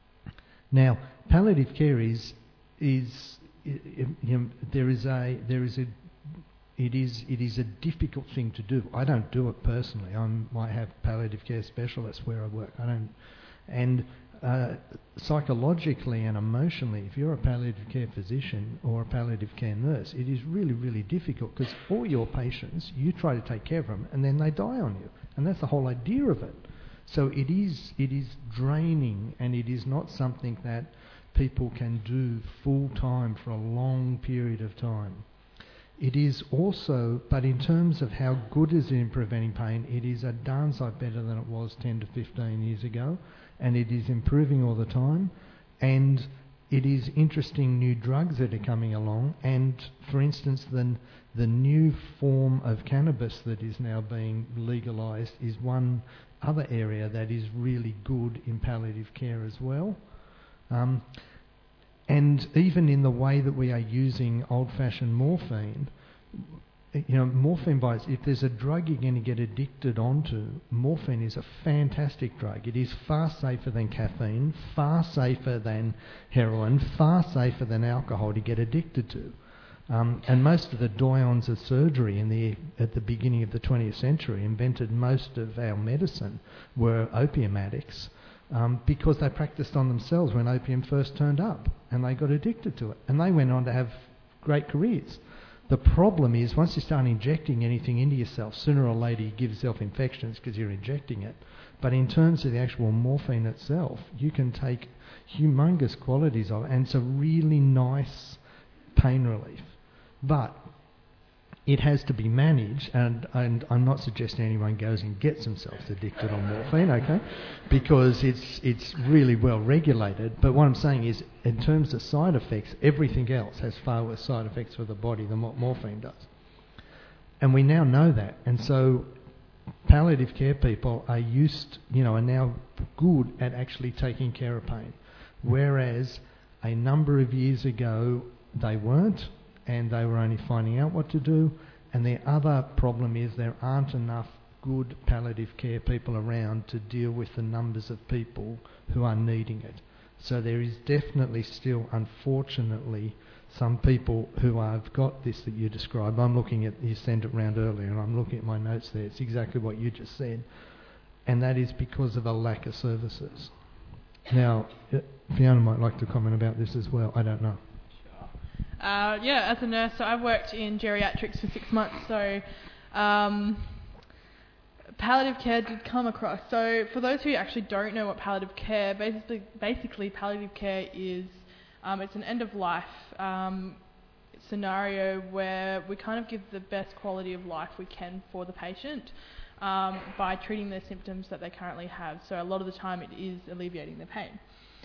Now, palliative care is is I- I- you know, there is a there is a it is it is a difficult thing to do. I don't do it personally. I'm, I have palliative care specialists where I work. I don't, and uh, psychologically and emotionally, if you're a palliative care physician or a palliative care nurse, it is really really difficult because all your patients, you try to take care of them, and then they die on you, and that's the whole idea of it. So it is it is draining, and it is not something that people can do full time for a long period of time. It is also, but in terms of how good is it in preventing pain, it is a darn sight better than it was ten to fifteen years ago, and it is improving all the time, and it is interesting new drugs that are coming along, and for instance the, the new form of cannabis that is now being legalised is one other area that is really good in palliative care as well. Um, and even in the way that we are using old-fashioned morphine, you know, morphine by its, if there's a drug you're going to get addicted onto, morphine is a fantastic drug. It is far safer than caffeine, far safer than heroin, far safer than alcohol to get addicted to. Um, and most of the doyens of surgery in the at the beginning of the twentieth century invented most of our medicine were opium addicts. Um, because they practiced on themselves when opium first turned up, and they got addicted to it, and they went on to have great careers. The problem is, once you start injecting anything into yourself, sooner or later you give yourself infections because you're injecting it. But in terms of the actual morphine itself, you can take humongous qualities of it, and it's a really nice pain relief. But it has to be managed, and, and I'm not suggesting anyone goes and gets themselves addicted on morphine, okay, because it's it's really well regulated. But what I'm saying is, in terms of side effects, everything else has far worse side effects for the body than what morphine does. And we now know that, and so palliative care people are used, you know, are now good at actually taking care of pain, whereas a number of years ago they weren't, and they were only finding out what to do. And the other problem is there aren't enough good palliative care people around to deal with the numbers of people who are needing it. So there is definitely still, unfortunately, some people who have got this that you described. I'm looking at, you sent it round earlier, and I'm looking at my notes there. It's exactly what you just said. And that is because of a lack of services. Now, Fiona might like to comment about this as well. I don't know. Uh, yeah, as a nurse, so I've worked in geriatrics for six months, so um, palliative care did come across. So for those who actually don't know what palliative care, basically, basically palliative care is, um, it's an end-of-life um, scenario where we kind of give the best quality of life we can for the patient um, by treating their symptoms that they currently have. So a lot of the time it is alleviating their pain.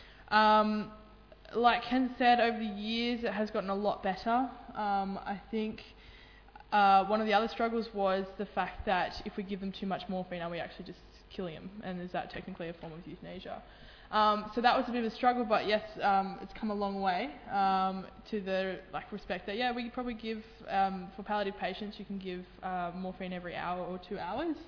Um, Like Ken said, over the years it has gotten a lot better. Um, I think uh, one of the other struggles was the fact that if we give them too much morphine, are we actually just killing them? And is that technically a form of euthanasia? Um, so that was a bit of a struggle, but yes, um, it's come a long way um, to the like respect that, yeah, we could probably give, um, for palliative patients, you can give uh, morphine every hour or two hours.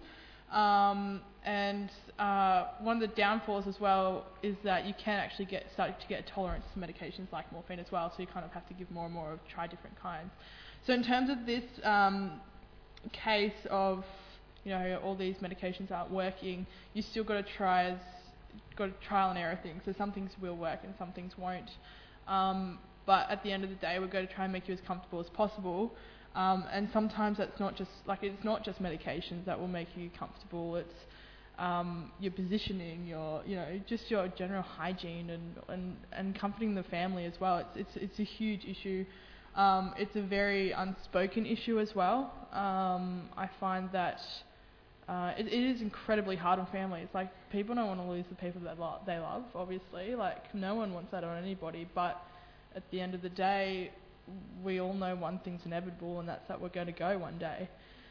Um, and uh, one of the downfalls as well is that you can actually get start to get a tolerance to medications like morphine as well, so you kind of have to give more and more of try different kinds. So in terms of this um, case of, you know, all these medications aren't working, you still got to try as got to trial and error things. So some things will work and some things won't. Um, but at the end of the day, we're going to try and make you as comfortable as possible. Um, and sometimes that's not just like it's not just medications that will make you comfortable. It's um, your positioning, your you know just your general hygiene and, and, and comforting the family as well. It's it's it's a huge issue. Um, it's a very unspoken issue as well. Um, I find that uh, it, it is incredibly hard on families. Like people don't want to lose the people that lo- they love. Obviously, like no one wants that on anybody. But at the end of the day, we all know one thing's inevitable, and that's that we're going to go one day.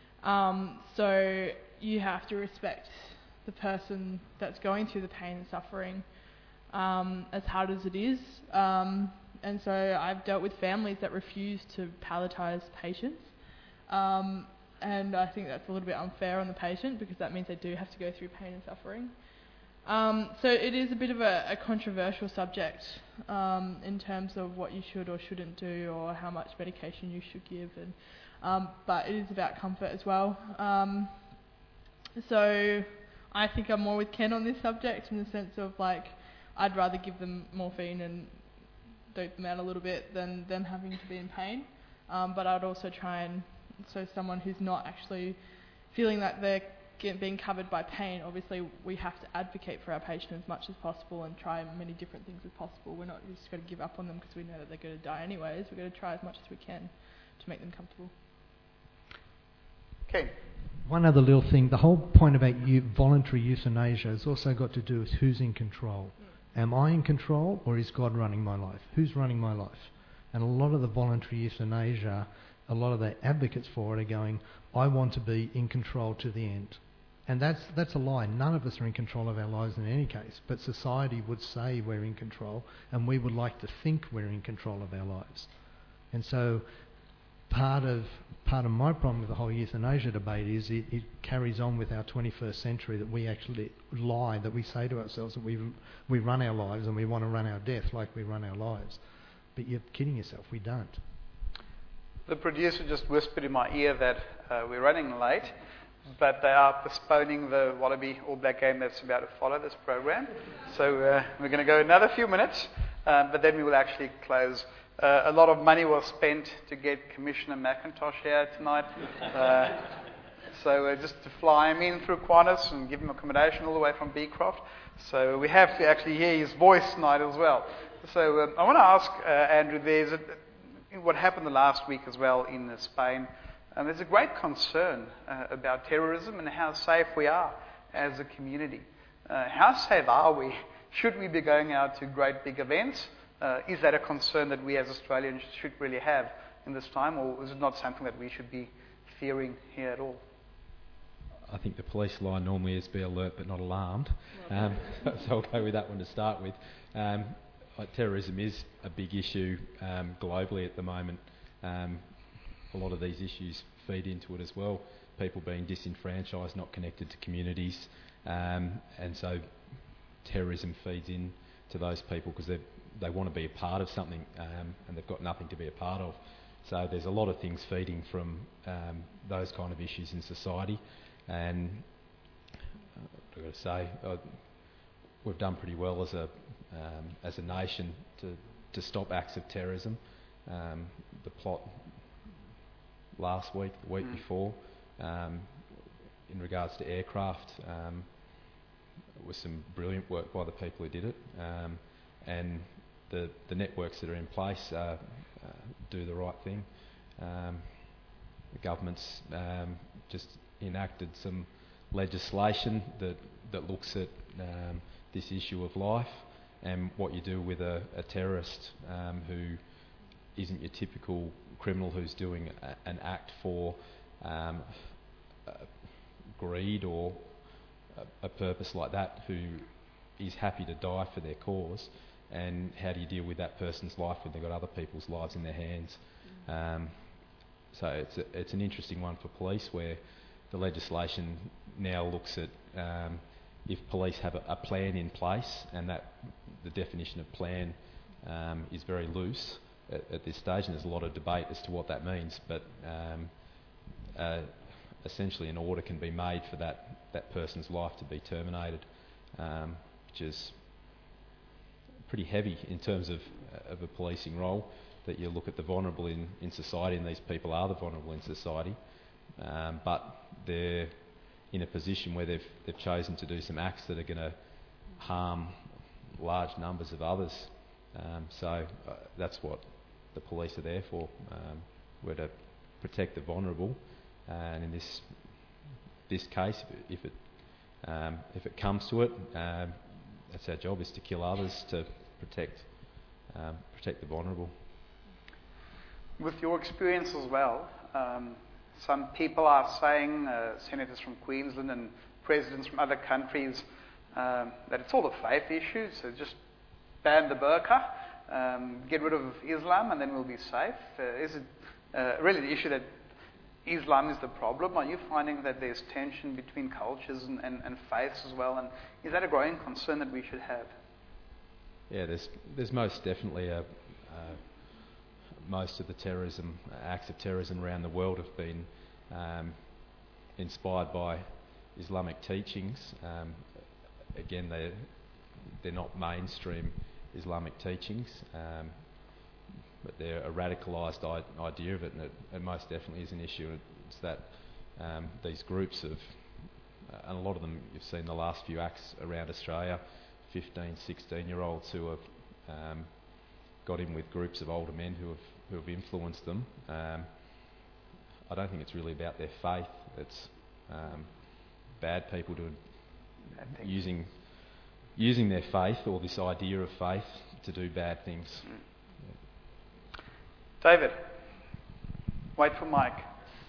Um, so you have to respect the person that's going through the pain and suffering, um, as hard as it is. Um, and so I've dealt with families that refuse to palletize patients. Um, and I think that's a little bit unfair on the patient because that means they do have to go through pain and suffering. Um, so it is a bit of a, a controversial subject um, in terms of what you should or shouldn't do or how much medication you should give, and um, but it is about comfort as well. Um, so I think I'm more with Ken on this subject in the sense of like I'd rather give them morphine and dope them out a little bit than them having to be in pain. Um, but I'd also try and, so someone who's not actually feeling that they're get, being covered by pain, obviously we have to advocate for our patient as much as possible and try many different things as possible. We're not just going to give up on them because we know that they're going to die anyways. We're going to try as much as we can to make them comfortable. Okay. One other little thing, the whole point about eu- voluntary euthanasia has also got to do with who's in control. Mm. Am I in control or is God running my life? Who's running my life? And a lot of the voluntary euthanasia, a lot of the advocates for it are going, I want to be in control to the end. And that's that's a lie. None of us are in control of our lives in any case, but society would say we're in control, and we would like to think we're in control of our lives. And so part of part of my problem with the whole euthanasia debate is it, it carries on with our twenty-first century, that we actually lie, that we say to ourselves that we we run our lives and we want to run our death like we run our lives. But you're kidding yourself, we don't. The producer just whispered in my ear that uh, we're running late, but they are postponing the Wallaby All Black game that's about to follow this program. So uh, we're going to go another few minutes, um, but then we will actually close. Uh, a lot of money was spent to get Commissioner McIntosh here tonight. Uh, so uh, just to fly him in through Qantas and give him accommodation all the way from Beecroft. So we have to actually hear his voice tonight as well. So um, I want to ask uh, Andrew, there's a, what happened the last week as well in uh, Spain. Um, there's a great concern uh, about terrorism and how safe we are as a community. Uh, how safe are we? Should we be going out to great big events? Uh, is that a concern that we as Australians should really have in this time, or is it not something that we should be fearing here at all? I think the police line normally is be alert but not alarmed. Um, so I'll go with that one to start with. Um, terrorism is a big issue um, globally at the moment. Um, a lot of these issues feed into it as well. People being disenfranchised, not connected to communities, um, and so terrorism feeds in to those people because they they want to be a part of something um, and they've got nothing to be a part of. So there's a lot of things feeding from um, those kind of issues in society, and uh, I've got to say uh, we've done pretty well as a um, as a nation to to stop acts of terrorism. Um, the plot last week, the week mm. before, um, in regards to aircraft, um, was some brilliant work by the people who did it, um, and the the networks that are in place uh, uh, do the right thing. Um, the government's um, just enacted some legislation that that looks at um, this issue of life and what you do with a, a terrorist um, who isn't your typical criminal who's doing a, an act for um, uh, greed or a, a purpose like that, who is happy to die for their cause, and how do you deal with that person's life when they've got other people's lives in their hands? Um, so it's a, it's an interesting one for police, where the legislation now looks at um, if police have a, a plan in place, and that the definition of plan um, is very loose at, at this stage, and there's a lot of debate as to what that means, but um, uh, essentially an order can be made for that, that person's life to be terminated, um, which is pretty heavy in terms of, uh, of a policing role, that you look at the vulnerable in, in society, and these people are the vulnerable in society, um, but they're in a position where they've, they've chosen to do some acts that are going to harm large numbers of others. Um, so uh, that's what the police are there for. Um, we're to protect the vulnerable, uh, and in this this case, if it if it, um, if it comes to it, um, that's our job, is to kill others to protect um, protect the vulnerable. With your experience as well, um, some people are saying, uh, senators from Queensland and presidents from other countries, um, that it's all a faith issue, so just ban the burqa, um, get rid of Islam, and then we'll be safe. Uh, is it uh, really the issue that Islam is the problem? Are you finding that there's tension between cultures and, and, and faiths as well? And is that a growing concern that we should have? Yeah, there's there's most definitely a... Uh, most of the terrorism, acts of terrorism around the world have been um, inspired by Islamic teachings. Um, again, they're, they're not mainstream Islamic teachings, um, but they're a radicalised I- idea of it, and it, it most definitely is an issue. It's that um, these groups of, uh, and a lot of them you've seen the last few acts around Australia, fifteen, sixteen year olds who have um, got in with groups of older men who have who have influenced them. Um, I don't think it's really about their faith. It's um, bad people doing using using their faith or this idea of faith to do bad things. Mm. David, wait for Mike.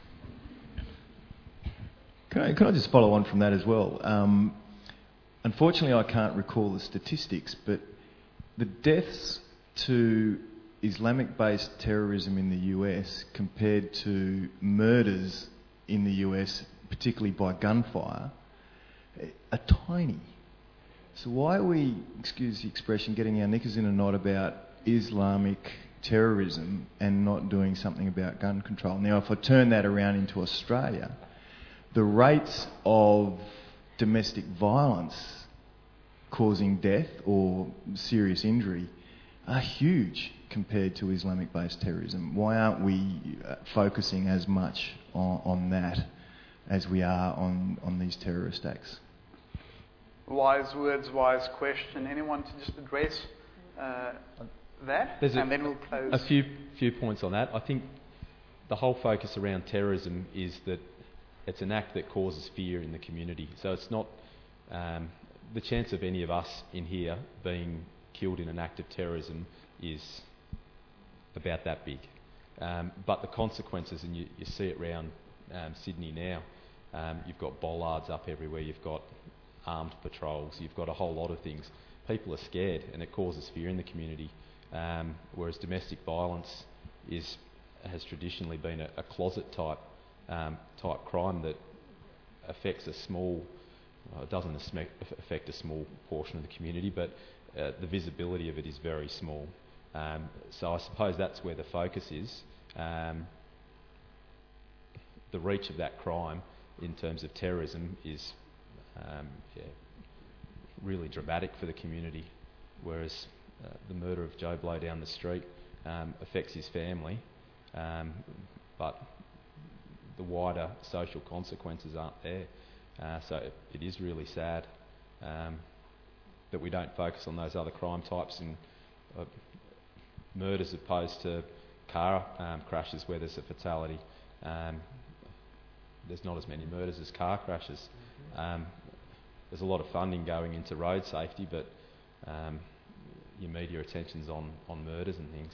Can I, can I just follow on from that as well? Um, unfortunately, I can't recall the statistics, but the deaths to Islamic-based terrorism in the U S compared to murders in the U S, particularly by gunfire, are tiny. So why are we, excuse the expression, getting our knickers in a knot about Islamic terrorism and not doing something about gun control? Now, if I turn that around into Australia, the rates of domestic violence causing death or serious injury are huge compared to Islamic-based terrorism. Why aren't we uh, focusing as much on, on that as we are on, on these terrorist acts? Wise words, wise question. Anyone to just address uh, that? There's and a, then we'll close. A few few points on that. I think the whole focus around terrorism is that it's an act that causes fear in the community. So it's not um, the chance of any of us in here being killed in an act of terrorism is about that big. Um, but the consequences, and you, you see it around um, Sydney now, um, you've got bollards up everywhere, you've got armed patrols, you've got a whole lot of things. People are scared and it causes fear in the community. Um, whereas domestic violence is has traditionally been a, a closet type um, type crime that affects a small, well, it doesn't affect a small portion of the community, but uh, the visibility of it is very small. Um, so I suppose that's where the focus is. Um, the reach of that crime in terms of terrorism is um, yeah, really dramatic for the community, whereas uh, the murder of Joe Blow down the street um, affects his family, um, but the wider social consequences aren't there. Uh, so it, it is really sad um, that we don't focus on those other crime types and uh, murders opposed to car um, crashes where there's a fatality. Um, there's not as many murders as car crashes. Um, there's a lot of funding going into road safety, but um, your media attention's on, on murders and things.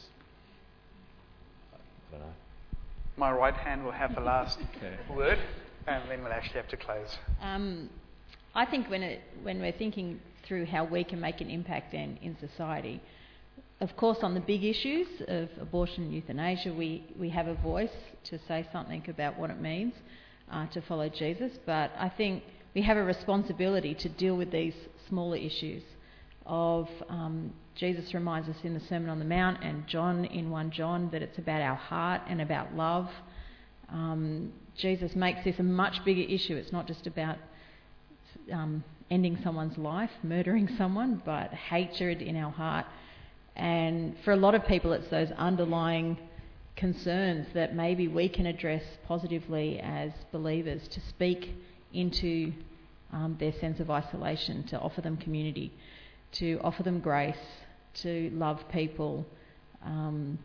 I don't know. My right hand will have the last word, and then we'll actually have to close. Um, I think when it, when we're thinking through how we can make an impact in, in society, of course on the big issues of abortion and euthanasia, we, we have a voice to say something about what it means uh, to follow Jesus, but I think we have a responsibility to deal with these smaller issues of um, Jesus reminds us in the Sermon on the Mount and John in First John that it's about our heart and about love. Um, Jesus makes this a much bigger issue. It's not just about um, ending someone's life, murdering someone, but hatred in our heart. And for a lot of people, it's those underlying concerns that maybe we can address positively as believers, to speak into um, their sense of isolation, to offer them community, to offer them grace, to love people, um,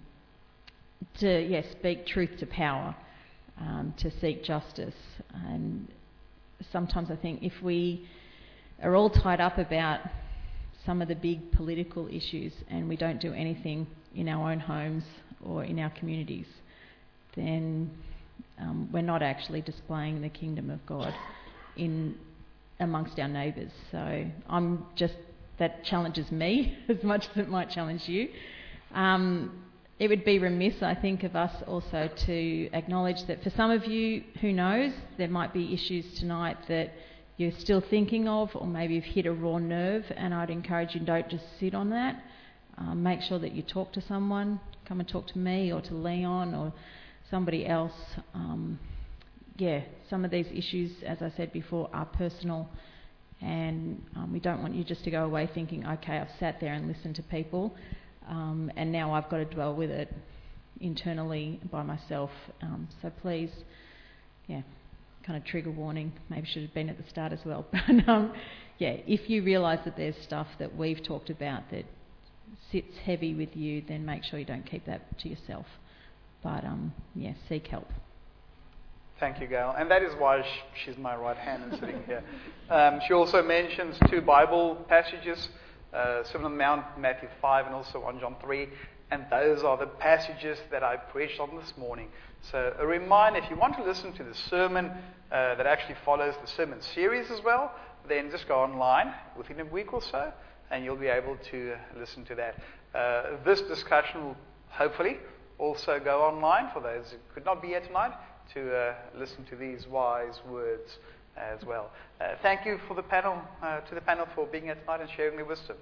to yes, speak truth to power, um, to seek justice. And sometimes I think if we are all tied up about some of the big political issues and we don't do anything in our own homes or in our communities, then um, we're not actually displaying the kingdom of God in amongst our neighbours. So I'm just that challenges me as much as it might challenge you. Um, it would be remiss, I think, of us also to acknowledge that for some of you, who knows, there might be issues tonight that you're still thinking of, or maybe you've hit a raw nerve, and I'd encourage you, don't just sit on that. Um, make sure that you talk to someone. Come and talk to me or to Leon or somebody else. Um, yeah, some of these issues, as I said before, are personal, and um, we don't want you just to go away thinking, okay, I've sat there and listened to people, um, and now I've got to dwell with it internally by myself. Um, so please, yeah, kind of trigger warning, maybe should have been at the start as well. But um, yeah, if you realise that there's stuff that we've talked about that sits heavy with you, then make sure you don't keep that to yourself. But um, yeah, seek help. Thank you, Gail. And that is why sh- she's my right hand and sitting here. Um, she also mentions two Bible passages, uh, Sermon on the Mount, Matthew five, and also First John three. And those are the passages that I preached on this morning. So a reminder, if you want to listen to the sermon uh, that actually follows the sermon series as well, then just go online within a week or so, and you'll be able to listen to that. Uh, this discussion will hopefully also go online for those who could not be here tonight to uh, listen to these wise words as well. Uh, thank you for the panel, uh, to the panel for being here tonight and sharing their wisdom.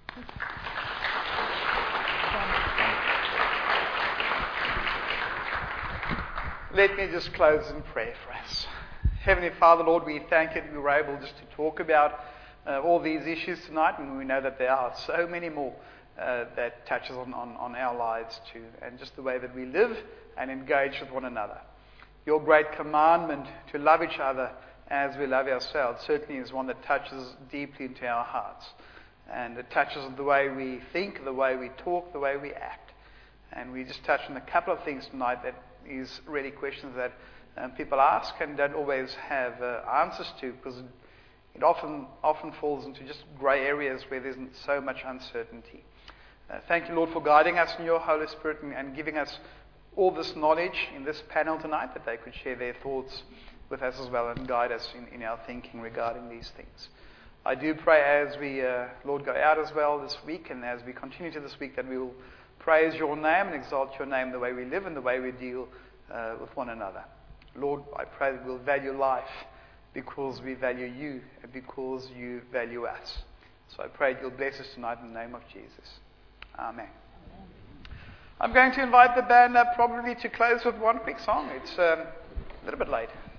Let me just close in prayer for us. Heavenly Father, Lord, we thank you that we were able just to talk about uh, all these issues tonight, and we know that there are so many more uh, that touches on, on, on our lives too, and just the way that we live and engage with one another. Your great commandment to love each other as we love ourselves certainly is one that touches deeply into our hearts, and it touches on the way we think, the way we talk, the way we act. And we just touched on a couple of things tonight that is really questions that um, people ask and don't always have uh, answers to, because it, it often often falls into just grey areas where there's so much uncertainty. Uh, thank you, Lord, for guiding us in your Holy Spirit and, and giving us all this knowledge in this panel tonight, that they could share their thoughts with us as well and guide us in, in our thinking regarding these things. I do pray as we, uh, Lord, go out as well this week, and as we continue to this week, that we will praise your name and exalt your name the way we live and the way we deal uh, with one another. Lord, I pray that we'll value life because we value you and because you value us. So I pray that you'll bless us tonight in the name of Jesus. Amen. I'm going to invite the band up probably to close with one quick song. It's um, a little bit late.